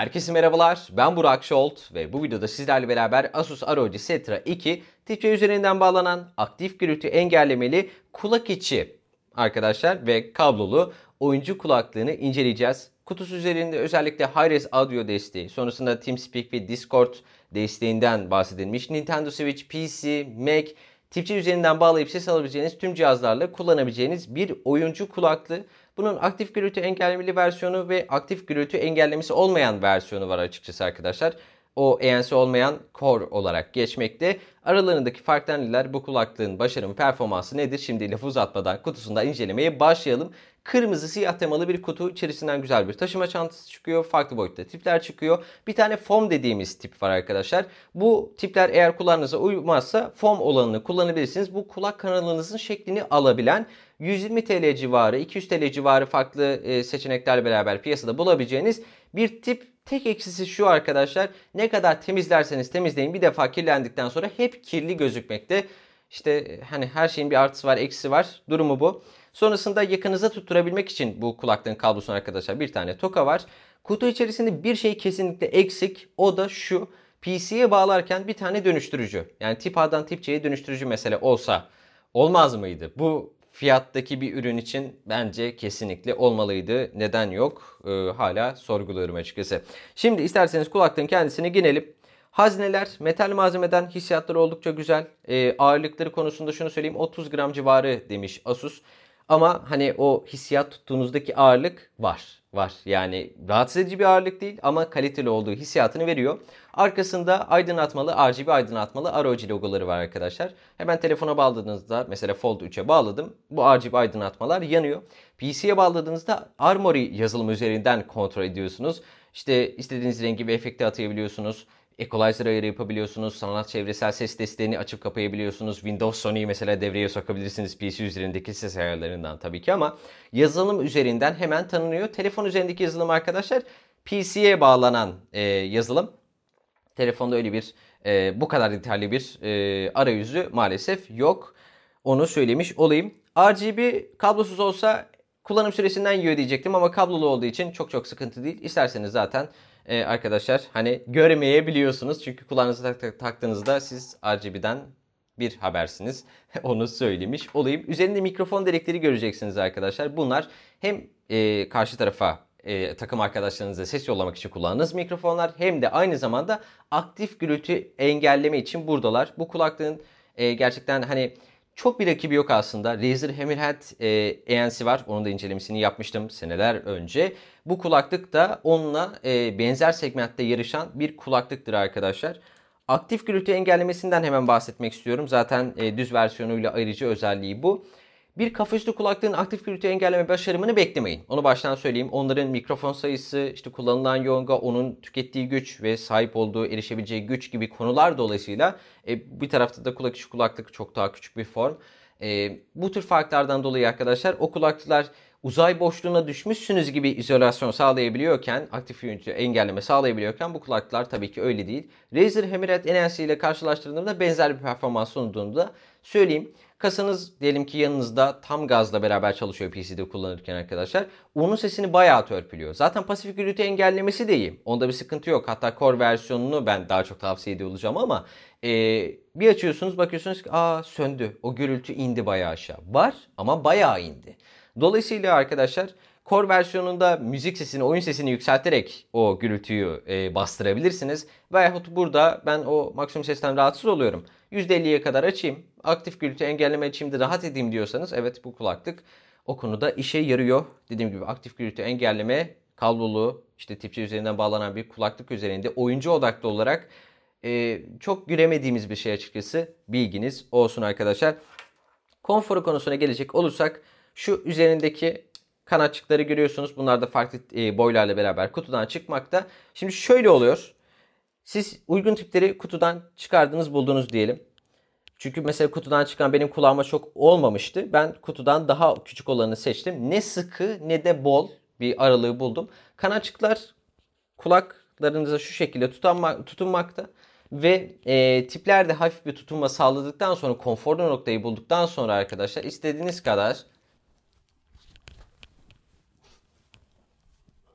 Herkese merhabalar, ben Burak Şolt ve bu videoda sizlerle beraber Asus ROG Zetra 2 Tip C üzerinden bağlanan aktif gürültü engellemeli kulak içi arkadaşlar ve kablolu oyuncu kulaklığını inceleyeceğiz. Kutusu üzerinde özellikle Hi-Res audio desteği, sonrasında TeamSpeak ve Discord desteğinden bahsedilmiş. Nintendo Switch, PC, Mac, Tip C üzerinden bağlayıp ses alabileceğiniz tüm cihazlarla kullanabileceğiniz bir oyuncu kulaklığı. Bunun aktif gürültü engellemeli versiyonu ve aktif gürültü engellemesi olmayan versiyonu var açıkçası arkadaşlar. O ANC olmayan Core olarak geçmekte. Aralarındaki farklar neler? Bu kulaklığın başarımı, performansı nedir? Şimdi lafı uzatmadan kutusundan incelemeye başlayalım. Kırmızı siyah temalı bir kutu. İçerisinden güzel bir taşıma çantası çıkıyor. Farklı boyutta tipler çıkıyor. Bir tane foam dediğimiz tip var arkadaşlar. Bu tipler eğer kulağınıza uymazsa foam olanını kullanabilirsiniz. Bu kulak kanalınızın şeklini alabilen 120 TL civarı, 200 TL civarı farklı seçeneklerle beraber piyasada bulabileceğiniz bir tip. Tek eksisi şu arkadaşlar, ne kadar temizlerseniz temizleyin bir defa kirlendikten sonra hep kirli gözükmekte. İşte hani her şeyin bir artısı var, eksisi var. Durumu bu. Sonrasında yakınıza tutturabilmek için bu kulaklığın kablosuna arkadaşlar bir tane toka var. Kutu içerisinde bir şey kesinlikle eksik. O da şu: PC'ye bağlarken bir tane dönüştürücü. Yani tip A'dan tip C'ye dönüştürücü mesele olsa olmaz mıydı? Bu fiyattaki bir ürün için bence kesinlikle olmalıydı. Neden yok? Hala sorguluyorum açıkçası. Şimdi isterseniz kulaklığın kendisine girelim. Hazneler metal malzemeden, hissiyatları oldukça güzel. Ağırlıkları konusunda şunu söyleyeyim, 30 gram civarı demiş Asus. Ama hani o hissiyat tuttuğunuzdaki ağırlık var. Var. Yani rahatsız edici bir ağırlık değil ama kaliteli olduğu hissiyatını veriyor. Arkasında aydınlatmalı, RGB aydınlatmalı ROG logoları var arkadaşlar. Hemen telefona bağladığınızda, mesela Fold 3'e bağladım. Bu RGB aydınlatmalar yanıyor. PC'ye bağladığınızda Armoury yazılımı üzerinden kontrol ediyorsunuz. İşte istediğiniz rengi ve efekti atayabiliyorsunuz. Equalizer ayarı yapabiliyorsunuz. Sanat çevresel ses desteğini açıp kapayabiliyorsunuz. Windows Sony'yi mesela devreye sokabilirsiniz PC üzerindeki ses ayarlarından tabii ki, ama yazılım üzerinden hemen tanınıyor. Telefon üzerindeki yazılım arkadaşlar PC'ye bağlanan yazılım. Telefonda öyle bir bu kadar detaylı bir arayüzü maalesef yok. Onu söylemiş olayım. RGB kablosuz olsa kullanım süresinden yiyor diyecektim ama kablolu olduğu için çok sıkıntı değil. İsterseniz zaten arkadaşlar hani görmeyebiliyorsunuz. Çünkü kulağınıza taktığınızda siz RGB'den bir habersiniz. Onu söylemiş olayım. Üzerinde mikrofon delikleri göreceksiniz arkadaşlar. Bunlar hem karşı tarafa takım arkadaşlarınıza ses yollamak için kullandığınız mikrofonlar, hem de aynı zamanda aktif gürültü engelleme için buradalar. Bu kulaklığın gerçekten hani çok bir rakibi yok aslında. Razer Hammerhead ANC var. Onun da incelemesini yapmıştım seneler önce. Bu kulaklık da onunla benzer segmentte yarışan bir kulaklıktır arkadaşlar. Aktif gürültü engellemesinden hemen bahsetmek istiyorum. Zaten düz versiyonuyla ayrıca özelliği bu. Bir kafaüstü kulaklığın aktif gürültü engelleme başarımını beklemeyin. Onu baştan söyleyeyim. Onların mikrofon sayısı, işte kullanılan yonga, onun tükettiği güç ve sahip olduğu, erişebileceği güç gibi konular dolayısıyla bir tarafta da kulak içi kulaklık çok daha küçük bir form. Bu tür farklardan dolayı arkadaşlar o kulaklıklar uzay boşluğuna düşmüşsünüz gibi izolasyon sağlayabiliyorken, aktif gürültü engelleme sağlayabiliyorken bu kulaklıklar tabii ki öyle değil. Razer Hammerhead ANC ile karşılaştırdığımda benzer bir performans sunduğunu da söyleyeyim. Kasanız diyelim ki yanınızda tam gazla beraber çalışıyor PC'de kullanırken arkadaşlar. Onun sesini bayağı törpülüyor. Zaten pasif gürültü engellemesi de iyi. Onda bir sıkıntı yok. Hatta Core versiyonunu ben daha çok tavsiye ediyor olacağım ama bir açıyorsunuz, bakıyorsunuz ki söndü. O gürültü indi bayağı aşağı. Var ama bayağı indi. Dolayısıyla arkadaşlar Core versiyonunda müzik sesini, oyun sesini yükselterek o gürültüyü bastırabilirsiniz. Veyahut burada ben o maksimum sesten rahatsız oluyorum, %50'ye kadar açayım, aktif gürültü engelleme açayım da rahat edeyim diyorsanız, evet, bu kulaklık o konuda işe yarıyor. Dediğim gibi aktif gürültü engelleme, kablolu, işte tip C üzerinden bağlanan bir kulaklık üzerinde oyuncu odaklı olarak çok göremediğimiz bir şey açıkçası. Bilginiz olsun arkadaşlar. Konforu konusuna gelecek olursak, şu üzerindeki kanatçıkları görüyorsunuz. Bunlar da farklı boylarla beraber kutudan çıkmakta. Şimdi şöyle oluyor. Siz uygun tipleri kutudan çıkardınız, buldunuz diyelim. Çünkü mesela kutudan çıkan benim kulağıma çok olmamıştı. Ben kutudan daha küçük olanı seçtim. Ne sıkı ne de bol bir aralığı buldum. Kanatçıklar kulaklarınıza şu şekilde tutunmakta. Ve tipler de hafif bir tutunma sağladıktan sonra, konforlu noktayı bulduktan sonra arkadaşlar istediğiniz kadar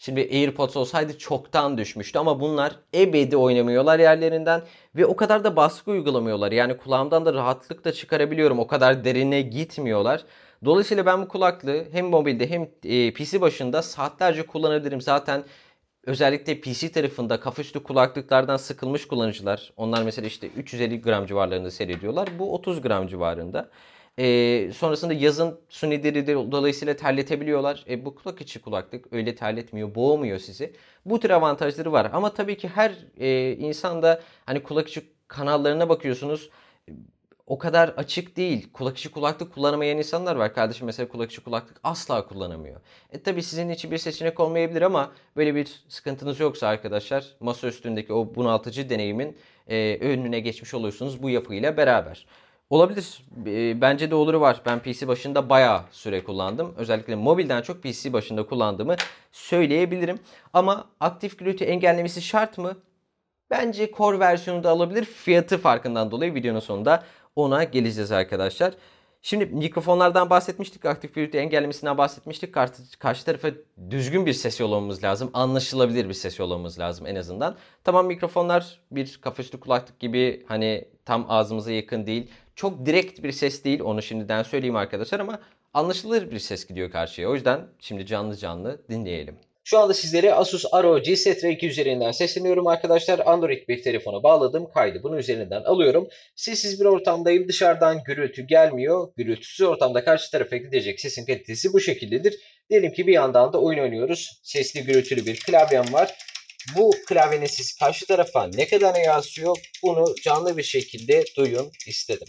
Şimdi AirPods olsaydı çoktan düşmüştü ama bunlar ebedi oynamıyorlar yerlerinden ve o kadar da baskı uygulamıyorlar. Yani kulağımdan da rahatlıkla çıkarabiliyorum. O kadar derine gitmiyorlar. Dolayısıyla ben bu kulaklığı hem mobilde hem PC başında saatlerce kullanabilirim. Zaten özellikle PC tarafında kafaüstü kulaklıklardan sıkılmış kullanıcılar. Onlar mesela işte 350 gram civarlarında seyrediyorlar. Bu 30 gram civarında. Sonrasında yazın sunileri de dolayısıyla terletebiliyorlar. Bu kulak içi kulaklık öyle terletmiyor, boğmuyor sizi. Bu tür avantajları var. Ama tabii ki her insan da hani kulak içi kanallarına bakıyorsunuz. O kadar açık değil. Kulak içi kulaklık kullanamayan insanlar var. Kardeşim mesela kulak içi kulaklık asla kullanamıyor. Tabii sizin için bir seçenek olmayabilir ama böyle bir sıkıntınız yoksa arkadaşlar masa üstündeki o bunaltıcı deneyimin önüne geçmiş oluyorsunuz bu yapıyla beraber. Olabilir. Bence de oluru var. Ben PC başında bayağı süre kullandım. Özellikle mobilden çok PC başında kullandığımı söyleyebilirim. Ama aktif gürültü engellemesi şart mı? Bence Core versiyonu da alabilir. Fiyatı farkından dolayı videonun sonunda ona geleceğiz arkadaşlar. Şimdi mikrofonlardan bahsetmiştik. Aktif gürültü engellemesinden bahsetmiştik. Karşı tarafa düzgün bir ses yollamamız lazım. Anlaşılabilir bir ses yollamamız lazım en azından. Tamam mikrofonlar bir kafaüstü kulaklık gibi hani tam ağzımıza yakın değil. Çok direkt bir ses değil. Onu şimdiden söyleyeyim arkadaşlar ama anlaşılır bir ses gidiyor karşıya. O yüzden şimdi canlı canlı dinleyelim. Şu anda sizlere Asus ROG Zetra 2 üzerinden sesleniyorum arkadaşlar. Android bir telefona bağladım. Kaydı bunun üzerinden alıyorum. Sessiz bir ortamdayım. Dışarıdan gürültü gelmiyor. Gürültüsüz ortamda karşı tarafa gidecek sesin kalitesi bu şekildedir. Diyelim ki bir yandan da oyun oynuyoruz. Sesli gürültülü bir klavyem var. Bu klavyenin sesi karşı tarafa ne kadar yansıyor bunu canlı bir şekilde duyun istedim.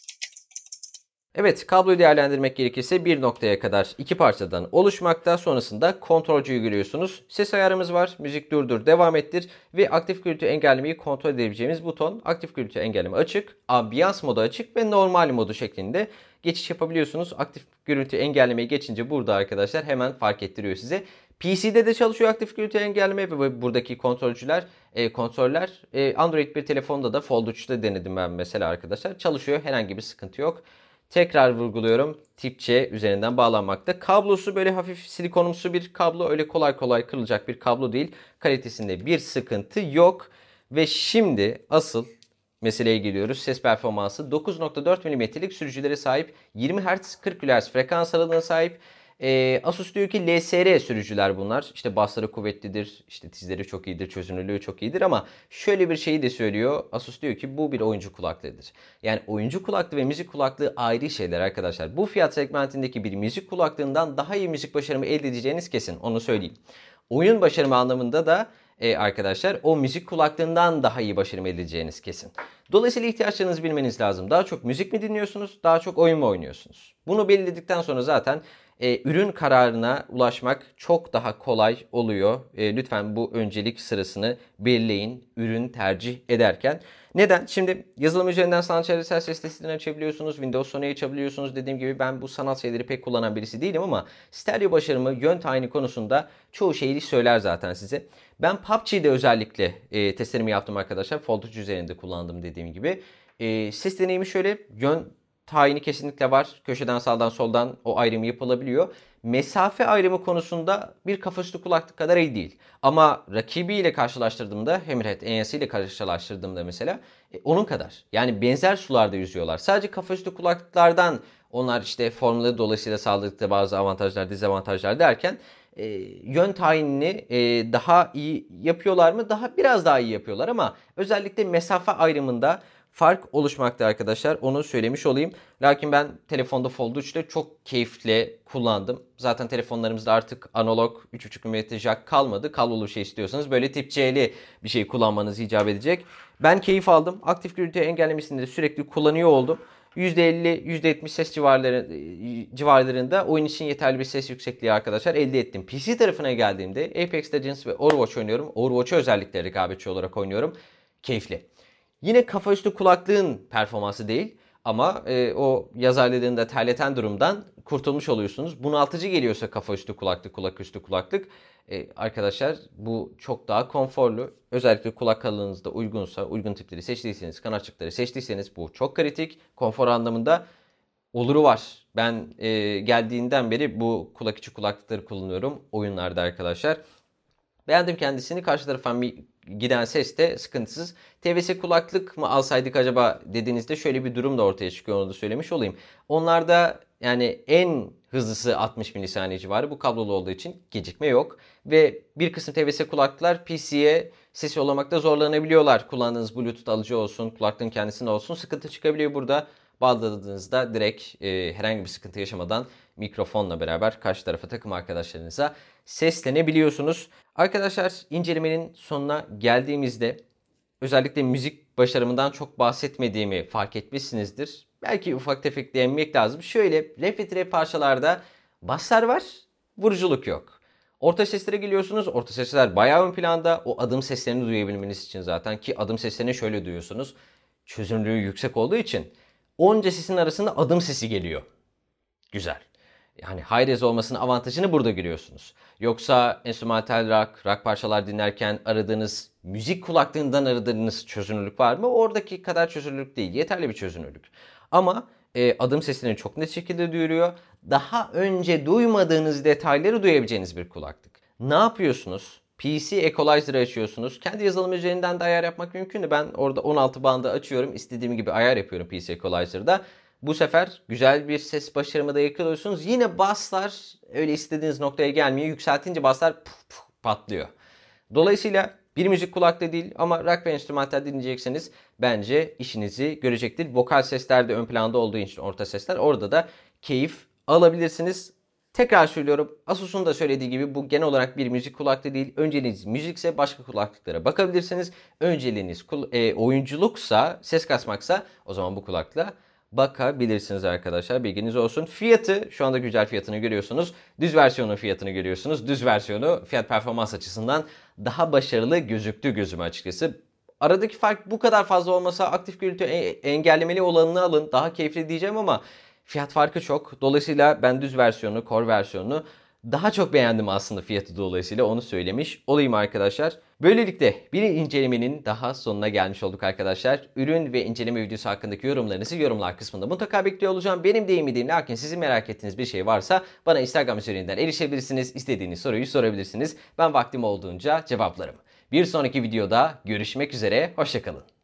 Evet, kabloyu değerlendirmek gerekirse bir noktaya kadar iki parçadan oluşmakta. Sonrasında kontrolcüyü görüyorsunuz. Ses ayarımız var. Müzik durdur, devam ettir ve aktif gürültü engellemeyi kontrol edebileceğimiz buton. Aktif gürültü engelleme açık, ambiyans modu açık ve normal modu şeklinde geçiş yapabiliyorsunuz. Aktif gürültü engellemeyi geçince burada arkadaşlar hemen fark ettiriyor size. PC'de de çalışıyor aktif gürültü engelleme ve buradaki kontroller. Android bir telefonda da Fold 3'te denedim ben mesela arkadaşlar. Çalışıyor, herhangi bir sıkıntı yok. Tekrar vurguluyorum. Tip C üzerinden bağlanmakta. Kablosu böyle hafif silikonumsu bir kablo. Öyle kolay kolay kırılacak bir kablo değil. Kalitesinde bir sıkıntı yok. Ve şimdi asıl meseleye geliyoruz. Ses performansı 9.4 mm'lik sürücülere sahip, 20 Hz 40 kHz frekans aralığına sahip. Asus diyor ki LSR sürücüler bunlar. İşte basları kuvvetlidir, işte tizleri çok iyidir, çözünürlüğü çok iyidir ama şöyle bir şeyi de söylüyor. Asus diyor ki bu bir oyuncu kulaklığıdır. Yani oyuncu kulaklığı ve müzik kulaklığı ayrı şeyler arkadaşlar. Bu fiyat segmentindeki bir müzik kulaklığından daha iyi müzik başarımı elde edeceğiniz kesin. Onu söyleyeyim. Oyun başarımı anlamında da arkadaşlar o müzik kulaklığından daha iyi başarım elde edeceğiniz kesin. Dolayısıyla ihtiyaçlarınızı bilmeniz lazım. Daha çok müzik mi dinliyorsunuz, daha çok oyun mu oynuyorsunuz? Bunu belirledikten sonra zaten ürün kararına ulaşmak çok daha kolay oluyor. Lütfen bu öncelik sırasını belirleyin ürün tercih ederken. Neden? Şimdi yazılım üzerinden sanat çevresel ses testlerini açabiliyorsunuz. Windows Sony'yi açabiliyorsunuz. Dediğim gibi ben bu sanat şeyleri pek kullanan birisi değilim ama stereo başarımı, yön tayini konusunda çoğu şeyi söyler zaten size. Ben PUBG'de özellikle testlerimi yaptım arkadaşlar. Fold 3 üzerinde kullandım dediğim gibi. Ses deneyimi şöyle, yön tayini kesinlikle var. Köşeden sağdan soldan o ayrımı yapılabiliyor. Mesafe ayrımı konusunda bir kafaüstü kulaklık kadar iyi değil. Ama rakibiyle karşılaştırdığımda, Hammerhead ENC ile karşılaştırdığımda mesela onun kadar. Yani benzer sularda yüzüyorlar. Sadece kafaüstü kulaklıklardan onlar işte formülleri dolayısıyla sağladıkları bazı avantajlar, dezavantajlar derken yön tayinini daha iyi yapıyorlar mı? Biraz daha iyi yapıyorlar ama özellikle mesafe ayrımında fark oluşmakta arkadaşlar. Onu söylemiş olayım. Lakin ben telefonda Fold 3'te çok keyifle kullandım. Zaten telefonlarımızda artık analog 3.5 mm jack kalmadı. Kablolu şey istiyorsanız böyle tip C'li bir şey kullanmanız icap edecek. Ben keyif aldım. Aktif gürültü engellemesini de sürekli kullanıyor oldum. %50, %70 ses civarlarında oyun için yeterli bir ses yüksekliği arkadaşlar elde ettim. PC tarafına geldiğimde Apex Legends ve Overwatch oynuyorum. Overwatch'u özellikle rekabetçi olarak oynuyorum. Keyifli. Yine kafaüstü kulaklığın performansı değil ama o yaz aylarında terleten durumdan kurtulmuş oluyorsunuz. Bunaltıcı geliyorsa kafaüstü kulaklık, kulaküstü kulaklık arkadaşlar bu çok daha konforlu. Özellikle kulak kalınlığınızda uygunsa, uygun tipleri seçtiyseniz, kanatçıkları seçtiyseniz bu çok kritik. Konfor anlamında oluru var. Ben geldiğinden beri bu kulak içi kulaklıkları kullanıyorum oyunlarda arkadaşlar. Beğendim kendisini. Karşı tarafa giden ses de sıkıntısız. TVS kulaklık mı alsaydık acaba dediğinizde şöyle bir durum da ortaya çıkıyor, onu da söylemiş olayım. Onlarda yani en hızlısı 60 milisaniye civarı, bu kablolu olduğu için gecikme yok. Ve bir kısım TVS kulaklıklar PC'ye ses yollamakta zorlanabiliyorlar. Kullandığınız Bluetooth alıcı olsun, kulaklığın kendisinde olsun sıkıntı çıkabiliyor burada. Bağladığınızda direkt herhangi bir sıkıntı yaşamadan mikrofonla beraber karşı tarafa, takım arkadaşlarınıza seslenebiliyorsunuz. Arkadaşlar, incelemenin sonuna geldiğimizde özellikle müzik başarımından çok bahsetmediğimi fark etmişsinizdir. Belki ufak tefek değinmek lazım. Şöyle rap ve parçalarda baslar var, vuruculuk yok. Orta seslere geliyorsunuz. Orta sesler bayağı ön planda. O adım seslerini duyabilmeniz için zaten, ki adım seslerini şöyle duyuyorsunuz. Çözünürlüğü yüksek olduğu için onca sesin arasında adım sesi geliyor. Güzel. Yani high res olmasının avantajını burada görüyorsunuz. Yoksa enstrümantal rock parçalar dinlerken aradığınız, müzik kulaklığından aradığınız çözünürlük var mı? Oradaki kadar çözünürlük değil. Yeterli bir çözünürlük. Ama adım sesini çok net şekilde duyuruyor. Daha önce duymadığınız detayları duyabileceğiniz bir kulaklık. Ne yapıyorsunuz? PC Equalizer'ı açıyorsunuz. Kendi yazılım üzerinden de ayar yapmak mümkün. Ben orada 16 bandı açıyorum. İstediğim gibi ayar yapıyorum PC Equalizer'da. Bu sefer güzel bir ses başarımı da yakalıyorsunuz. Yine basslar öyle istediğiniz noktaya gelmiyor. Yükseltince basslar puf puf patlıyor. Dolayısıyla bir müzik kulaklığı değil ama rock ve enstrümantal dinleyecekseniz bence işinizi görecektir. Vokal sesler de ön planda olduğu için, orta sesler, orada da keyif alabilirsiniz. Tekrar söylüyorum, Asus'un da söylediği gibi bu genel olarak bir müzik kulaklığı değil. Önceliğiniz müzikse başka kulaklıklara bakabilirsiniz. Önceliğiniz oyunculuksa, ses kasmaksa o zaman bu kulaklığa bakabilirsiniz arkadaşlar. Bilginiz olsun. Fiyatı, şu anda güncel fiyatını görüyorsunuz. Düz versiyonun fiyatını görüyorsunuz. Düz versiyonu fiyat performans açısından daha başarılı gözüktü gözüme açıkçası. Aradaki fark bu kadar fazla olmasa aktif gürültü engellemeli olanını alın. Daha keyifli diyeceğim ama fiyat farkı çok. Dolayısıyla ben düz versiyonu, core versiyonunu daha çok beğendim aslında, fiyatı dolayısıyla onu söylemiş olayım arkadaşlar. Böylelikle bir incelemenin daha sonuna gelmiş olduk arkadaşlar. Ürün ve inceleme videosu hakkındaki yorumlarınızı yorumlar kısmında mutlaka bekliyor olacağım. Benim değinmediğim, lakin sizin merak ettiğiniz bir şey varsa bana Instagram üzerinden erişebilirsiniz. İstediğiniz soruyu sorabilirsiniz. Ben vaktim olduğunca cevaplarım. Bir sonraki videoda görüşmek üzere. Hoşça kalın.